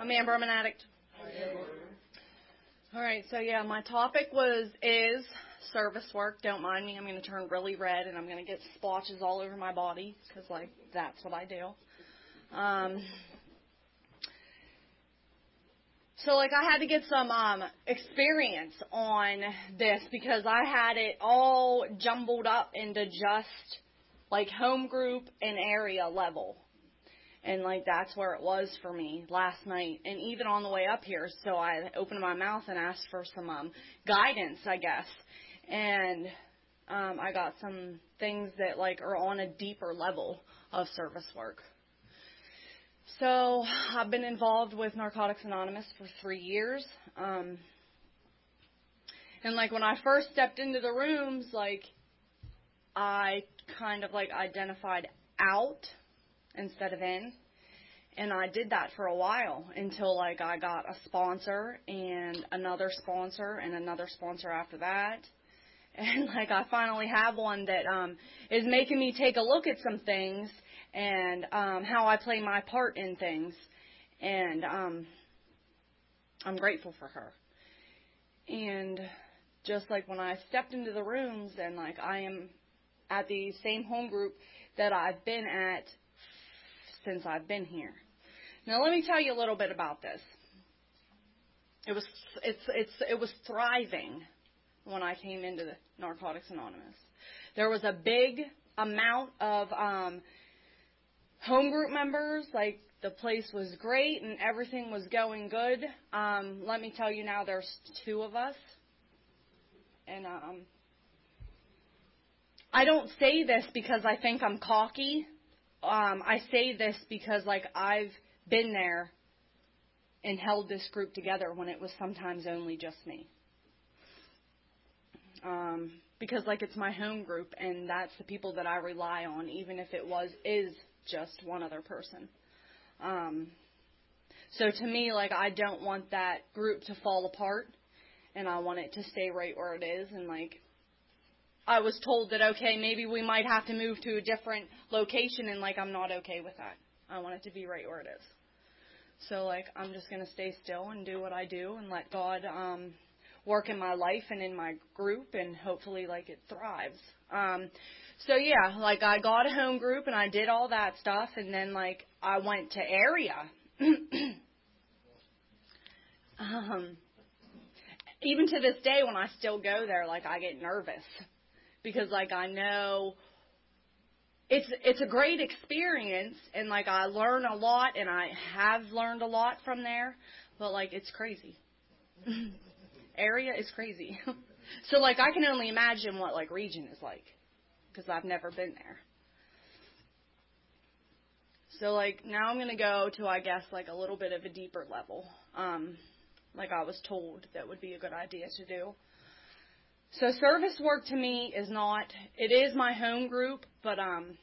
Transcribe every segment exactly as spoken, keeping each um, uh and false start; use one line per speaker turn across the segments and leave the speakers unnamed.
Amber, I'm an addict. All right, so yeah, my topic was is service work. Don't mind me. I'm going to turn really red and I'm going to get splotches all over my body because, like, that's what I do. Um, so, like, I had to get some um, experience on this because I had it all jumbled up into just, like, home group and area level. And, like, that's where it was for me last night. And even on the way up here, so I opened my mouth and asked for some um, guidance, I guess. And um, I got some things that, like, are on a deeper level of service work. So I've been involved with Narcotics Anonymous for three years. Um, and, like, when I first stepped into the rooms, like, I kind of, like, identified out instead of in. And I did that for a while until, like, I got a sponsor and another sponsor and another sponsor after that. And, like, I finally have one that um, is making me take a look at some things and um, how I play my part in things. And um, I'm grateful for her. And just like when I stepped into the rooms and, like, I am at the same home group that I've been at since I've been here. Now, let me tell you a little bit about this. It was it's it's it was thriving when I came into the Narcotics Anonymous. There was a big amount of um, home group members. Like, the place was great and everything was going good. Um, let me tell you now, there's two of us, and um, I don't say this because I think I'm cocky. Um, I say this because, like, I've been there and held this group together when it was sometimes only just me. Um, because, like, it's my home group, and that's the people that I rely on, even if it was is just one other person. Um, so to me, like, I don't want that group to fall apart, and I want it to stay right where it is. And, like, I was told that, okay, maybe we might have to move to a different location, and, like, I'm not okay with that. I want it to be right where it is. So, like, I'm just going to stay still and do what I do and let God um, work in my life and in my group, and hopefully, like, it thrives. Um, so, yeah, like, I got a home group, and I did all that stuff, and then, like, I went to area. um, even to this day, when I still go there, like, I get nervous. Because, like, I know it's it's a great experience, and, like, I learn a lot, and I have learned a lot from there, but, like, it's crazy. Area is crazy. So, like, I can only imagine what, like, region is like, because I've never been there. So, like, now I'm going to go to, I guess, like, a little bit of a deeper level, um, like I was told that would be a good idea to do. So service work to me is not, it is my home group, but um,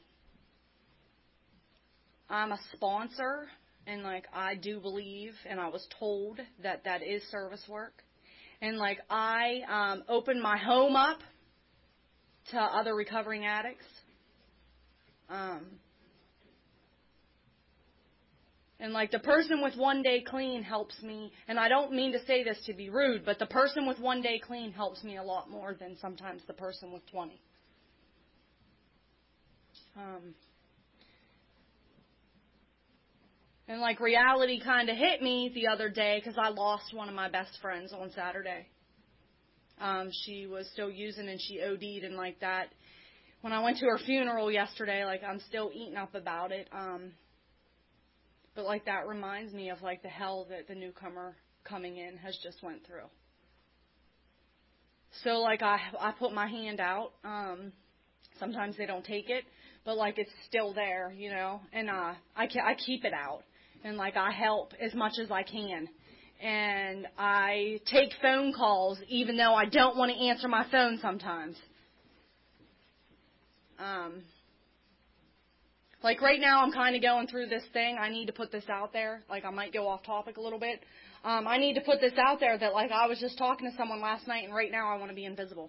I'm a sponsor, and, like, I do believe, and I was told that that is service work. And, like, I um, open my home up to other recovering addicts. Um, and, like, the person with one day clean helps me, and I don't mean to say this to be rude, but the person with one day clean helps me a lot more than sometimes the person with twenty. Um, and, like, reality kind of hit me the other day because I lost one of my best friends on Saturday. Um, she was still using, and she O D'd, and, like, that. When I went to her funeral yesterday, like, I'm still eaten up about it. Um, But, like, that reminds me of, like, the hell that the newcomer coming in has just went through. So, like, I I put my hand out. Um, sometimes they don't take it, but, like, it's still there, you know. And uh, I, I keep it out. And, like, I help as much as I can. And I take phone calls even though I don't want to answer my phone sometimes. Um... Like, right now, I'm kind of going through this thing. I need to put this out there. Like, I might go off topic a little bit. Um, I need to put this out there that, like, I was just talking to someone last night, and right now I want to be invisible.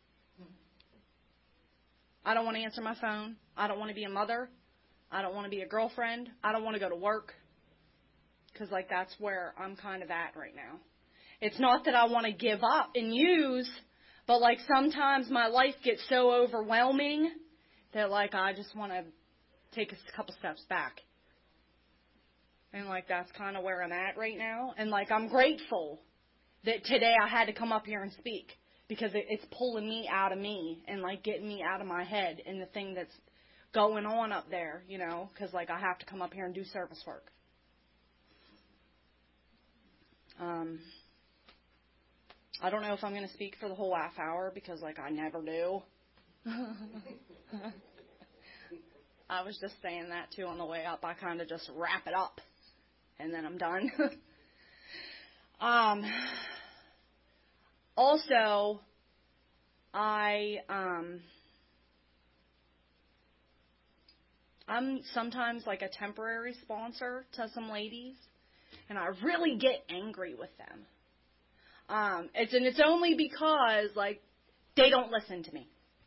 I don't want to answer my phone. I don't want to be a mother. I don't want to be a girlfriend. I don't want to go to work. Because, like, that's where I'm kind of at right now. It's not that I want to give up and use, but, like, sometimes my life gets so overwhelming that, like, I just want to take a couple steps back. And, like, that's kind of where I'm at right now. And, like, I'm grateful that today I had to come up here and speak because it, it's pulling me out of me and, like, getting me out of my head and the thing that's going on up there, you know, because, like, I have to come up here and do service work. Um, I don't know if I'm going to speak for the whole half hour because, like, I never do. I was just saying that, too, on the way up. I kind of just wrap it up, and then I'm done. um, also, I, um, I'm sometimes, like, a temporary sponsor to some ladies, and I really get angry with them. Um, it's and it's only because, like, they don't listen to me.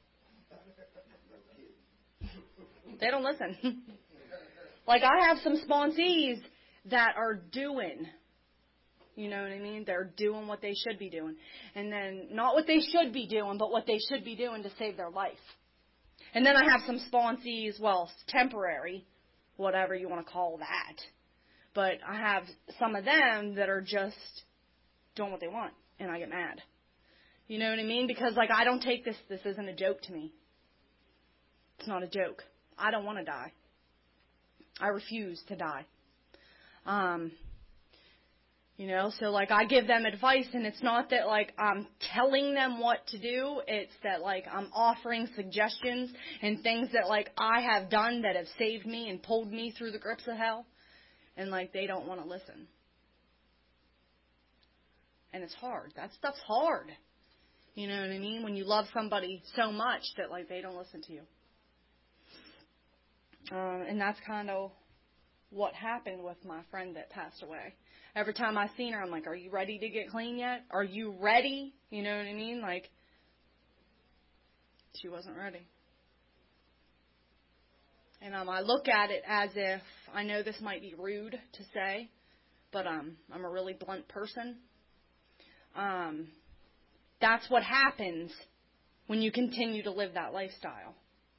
They don't listen. Like, I have some sponsees that are doing, you know what I mean? They're doing what they should be doing. And then, not what they should be doing, but what they should be doing to save their life. And then I have some sponsees, well, temporary, whatever you want to call that. But I have some of them that are just doing what they want, and I get mad. You know what I mean? Because, like, I don't take this, this isn't a joke to me. It's not a joke. I don't want to die. I refuse to die. Um, you know, so, like, I give them advice, and it's not that, like, I'm telling them what to do. It's that, like, I'm offering suggestions and things that, like, I have done that have saved me and pulled me through the grips of hell. And, like, they don't want to listen. And it's hard. That stuff's hard. You know what I mean? When you love somebody so much that, like, they don't listen to you. Um, and that's kind of what happened with my friend that passed away. Every time I seen her, I'm like, are you ready to get clean yet? Are you ready? You know what I mean? Like, she wasn't ready. And um, I look at it as if, I know this might be rude to say, but um, I'm a really blunt person. Um, that's what happens when you continue to live that lifestyle.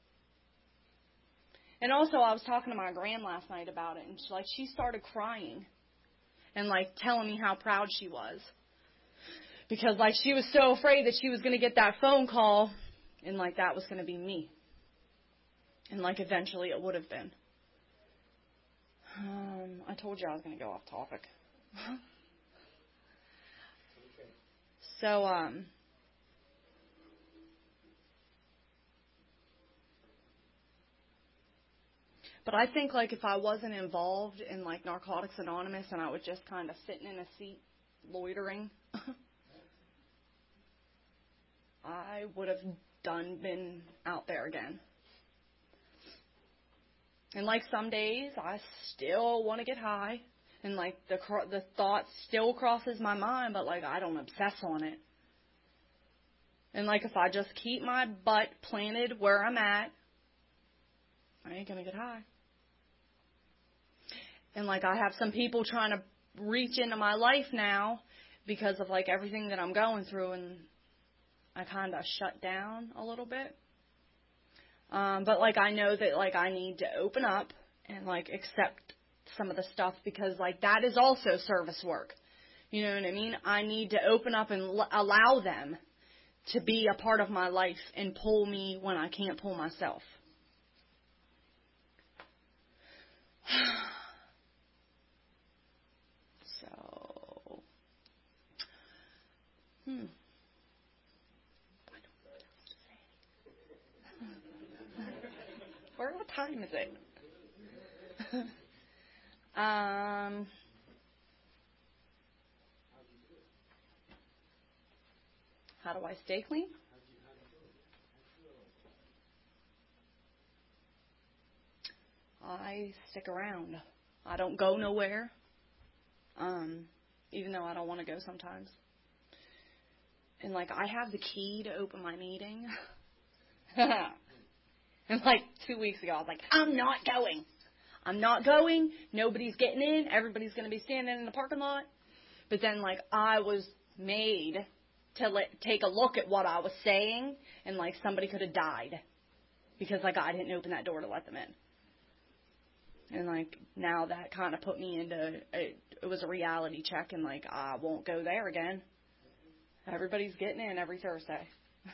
And also, I was talking to my gran last night about it, and she, like, she started crying and, like, telling me how proud she was. Because, like, she was so afraid that she was going to get that phone call, and, like, that was going to be me. And, like, eventually it would have been. Um, I told you I was going to go off topic. so, um... But I think, like, if I wasn't involved in, like, Narcotics Anonymous and I was just kind of sitting in a seat loitering, I would have done been out there again. And, like, some days I still want to get high. And, like, the the thought still crosses my mind, but, like, I don't obsess on it. And, like, if I just keep my butt planted where I'm at, I ain't going to get high. And, like, I have some people trying to reach into my life now because of, like, everything that I'm going through, and I kind of shut down a little bit. Um, but, like, I know that, like, I need to open up and, like, accept some of the stuff because, like, that is also service work. You know what I mean? I need to open up and l- allow them to be a part of my life and pull me when I can't pull myself. So, hmm. Where, what time is it? um, how do I stay clean? I stick around. I don't go nowhere, um, even though I don't want to go sometimes. And, like, I have the key to open my meeting. And, like, two weeks ago, I was like, I'm not going. I'm not going. Nobody's getting in. Everybody's going to be standing in the parking lot. But then, like, I was made to let, take a look at what I was saying, and, like, somebody could have died because, like, I didn't open that door to let them in. And, like, now that kind of put me into, it, it was a reality check, and, like, I won't go there again. Everybody's getting in every Thursday.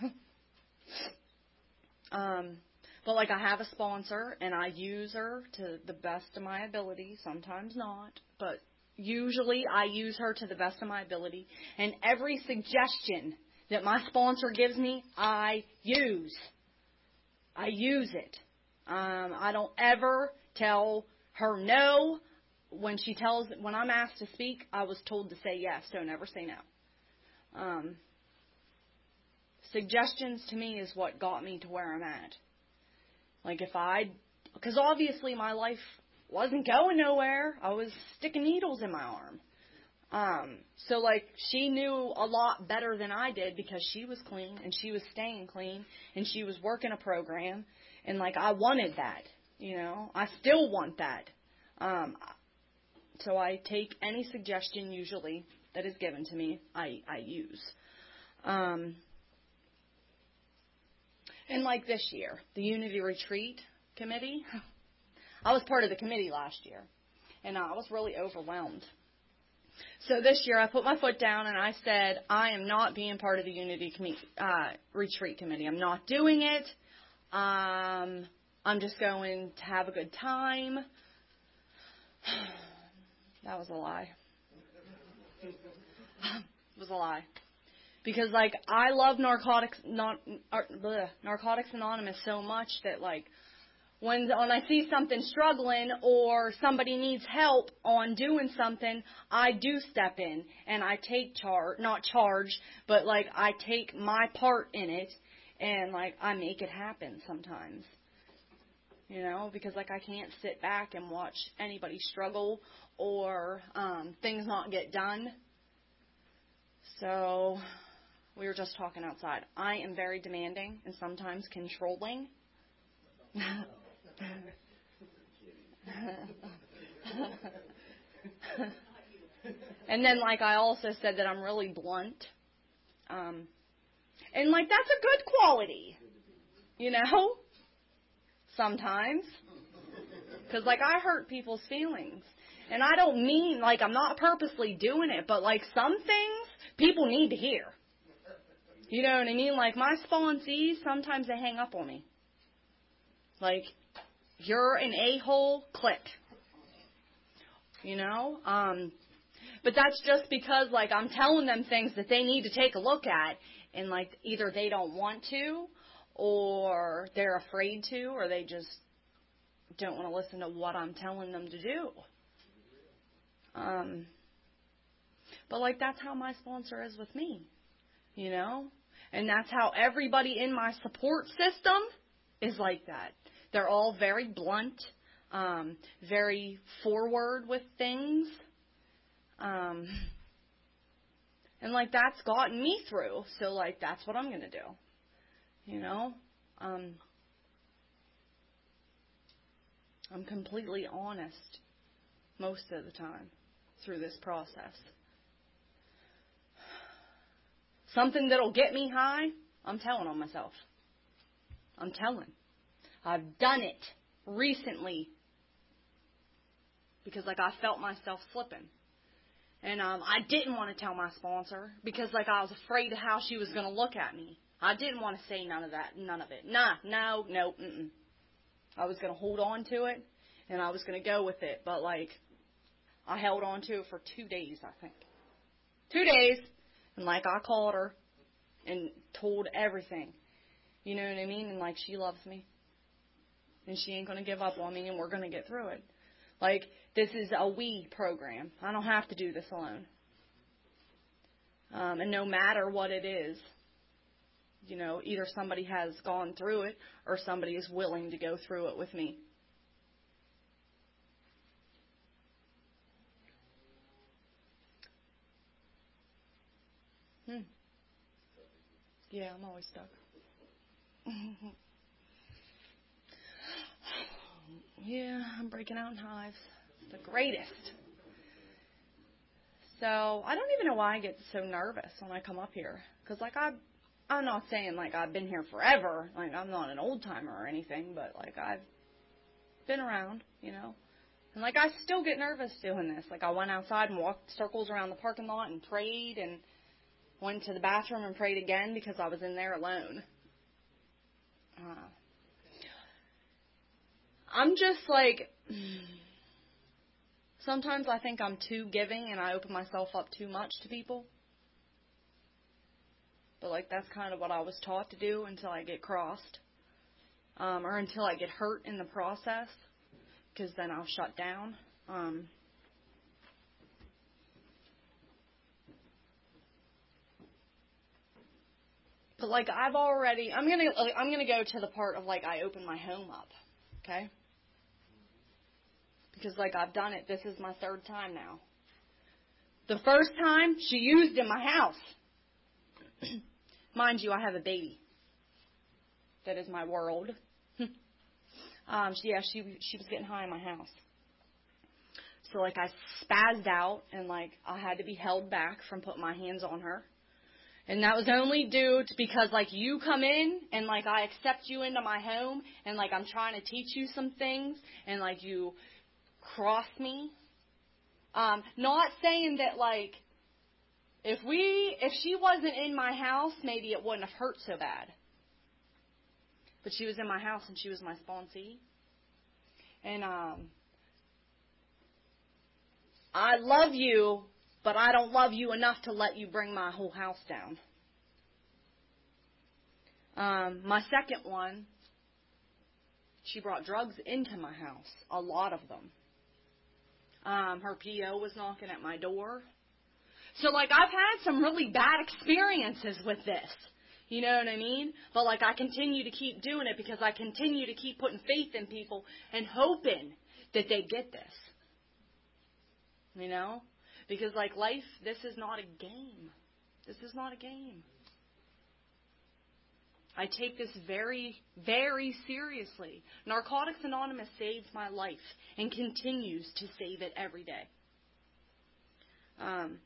um... But, like, I have a sponsor, and I use her to the best of my ability. Sometimes not. But usually I use her to the best of my ability. And every suggestion that my sponsor gives me, I use. I use it. Um, I don't ever tell her no. When she tells, when I'm asked to speak, I was told to say yes, so never say no. Um, suggestions to me is what got me to where I'm at. Like, if I, because obviously my life wasn't going nowhere. I was sticking needles in my arm. Um, so, like, she knew a lot better than I did because she was clean and she was staying clean and she was working a program. And, like, I wanted that, you know. I still want that. Um, so I take any suggestion usually that is given to me, I, I use. Um And like this year, the Unity Retreat Committee, I was part of the committee last year, and I was really overwhelmed. So this year I put my foot down and I said, I am not being part of the Unity Com- uh, Retreat Committee. I'm not doing it. Um, I'm just going to have a good time. That was a lie. It was a lie. Because, like, I love Narcotics not, or, bleh, Narcotics Anonymous so much that, like, when, when I see something struggling or somebody needs help on doing something, I do step in and I take charge, not charge, but, like, I take my part in it and, like, I make it happen sometimes. You know, because, like, I can't sit back and watch anybody struggle or um, things not get done. So we were just talking outside. I am very demanding and sometimes controlling. And then, like, I also said that I'm really blunt. Um, and, like, that's a good quality, you know, sometimes. Because, like, I hurt people's feelings. And I don't mean, like, I'm not purposely doing it, but, like, some things people need to hear. You know what I mean? Like, my sponsees, sometimes they hang up on me. Like, you're an a-hole, click. You know? Um, but that's just because, like, I'm telling them things that they need to take a look at, and, like, either they don't want to, or they're afraid to, or they just don't want to listen to what I'm telling them to do. Um, but, like, that's how my sponsor is with me, you know? And that's how everybody in my support system is like that. They're all very blunt, um, very forward with things. Um, and, like, that's gotten me through. So, like, that's what I'm going to do, you know? Um, I'm completely honest most of the time through this process. Something that'll get me high, I'm telling on myself. I'm telling. I've done it recently because, like, I felt myself slipping. And um, I didn't want to tell my sponsor because, like, I was afraid of how she was going to look at me. I didn't want to say none of that, none of it. Nah, no, no, mm-mm. I was going to hold on to it, and I was going to go with it. But, like, I held on to it for two days, I think. Two days. And, like, I called her and told everything. You know what I mean? And, like, she loves me. And she ain't going to give up on me, and we're going to get through it. Like, this is a we program. I don't have to do this alone. Um, and no matter what it is, you know, either somebody has gone through it or somebody is willing to go through it with me. Hmm. Yeah, I'm always stuck. Yeah, I'm breaking out in hives. It's the greatest. So I don't even know why I get so nervous when I come up here. Because, like, I, I'm not saying, like, I've been here forever. Like, I'm not an old-timer or anything. But, like, I've been around, you know. And, like, I still get nervous doing this. Like, I went outside and walked circles around the parking lot and prayed and went to the bathroom and prayed again because I was in there alone. Uh, I'm just, like... Sometimes I think I'm too giving and I open myself up too much to people. But, like, that's kind of what I was taught to do until I get crossed. Um, or until I get hurt in the process. Because then I'll shut down. Um, but, like, I've already... I'm going to I'm gonna go to the part of, like, I open my home up. Okay? Because, like, I've done it. This is my third time now. The first time, she used in my house. Mind you, I have a baby. That is my world. um, she, yeah, she she was getting high in my house. So, like, I spazzed out, and, like, I had to be held back from putting my hands on her. And that was only due to because, like, you come in, and, like, I accept you into my home, and, like, I'm trying to teach you some things, and, like, you... cross me. Um, not saying that, like, if we, if she wasn't in my house, maybe it wouldn't have hurt so bad. But she was in my house and she was my sponsee. And, um, I love you, but I don't love you enough to let you bring my whole house down. Um, my second one, she brought drugs into my house. A lot of them. Um, her P O was knocking at my door. So, like, I've had some really bad experiences with this. You know what I mean? But, like, I continue to keep doing it because I continue to keep putting faith in people and hoping that they get this. You know? Because, like, life, this is not a game. This is not a game. I take this very, very seriously. Narcotics Anonymous saved my life and continues to save it every day. Um,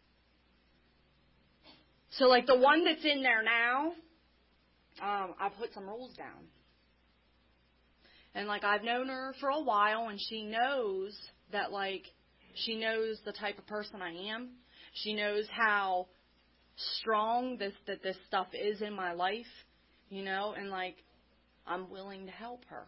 so, like, the one that's in there now, um, I put some rules down. And, like, I've known her for a while, and she knows that, like, she knows the type of person I am. She knows how strong this that this stuff is in my life. You know, and, like, I'm willing to help her.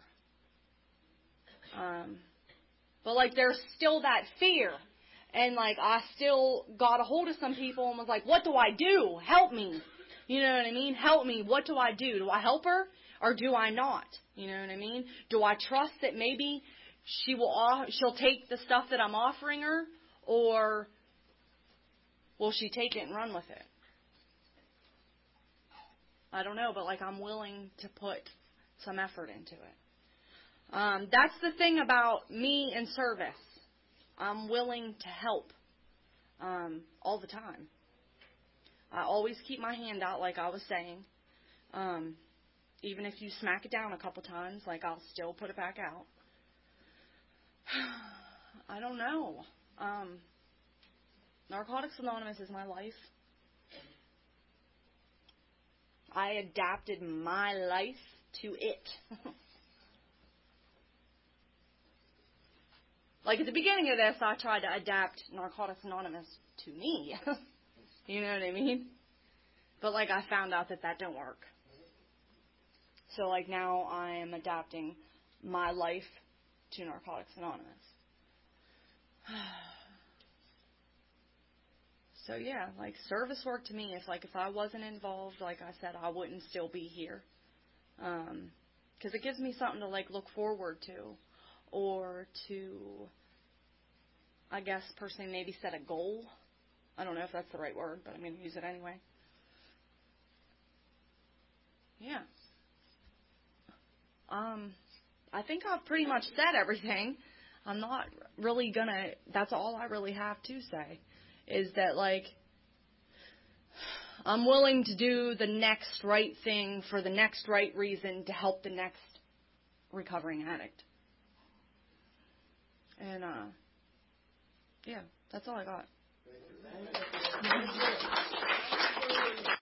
Um, but, like, there's still that fear. And, like, I still got a hold of some people and was like, what do I do? Help me. You know what I mean? Help me. What do I do? Do I help her or do I not? You know what I mean? Do I trust that maybe she will, she'll take the stuff that I'm offering her, or will she take it and run with it? I don't know, but, like, I'm willing to put some effort into it. Um, that's the thing about me in service. I'm willing to help um, all the time. I always keep my hand out, like I was saying. Um, even if you smack it down a couple times, like, I'll still put it back out. I don't know. Um, Narcotics Anonymous is my life. I adapted my life to it. Like, at the beginning of this, I tried to adapt Narcotics Anonymous to me. You know what I mean? But, like, I found out that that don't work. So, like, now I am adapting my life to Narcotics Anonymous. So, yeah, like, service work to me, if, like, if I wasn't involved, like I said, I wouldn't still be here. Um, because it gives me something to, like, look forward to. Or to, I guess, personally maybe set a goal. I don't know if that's the right word, but I'm going to use it anyway. Yeah. Um, I think I've pretty much said everything. I'm not really going to, that's all I really have to say. Is that, like, I'm willing to do the next right thing for the next right reason to help the next recovering addict. And uh, yeah, that's all I got.